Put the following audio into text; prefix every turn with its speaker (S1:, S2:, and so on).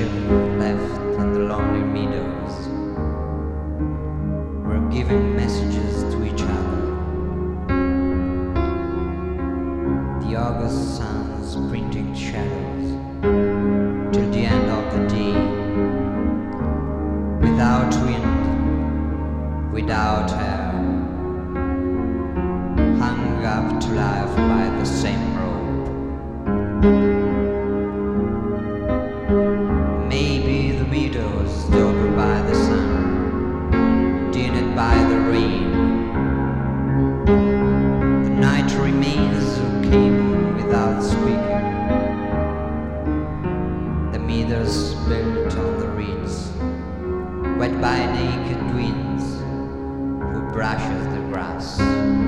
S1: children left in the lonely meadows were giving messages to each other. The August sun's printing shadows till the end of the day, without wind, without air, hung up to life by the same rope. Maybe the meadows dug by the sun, tinted by the rain. The night remains who came without speaking. The meadows built on the reeds, wet by naked winds, who brushes the grass.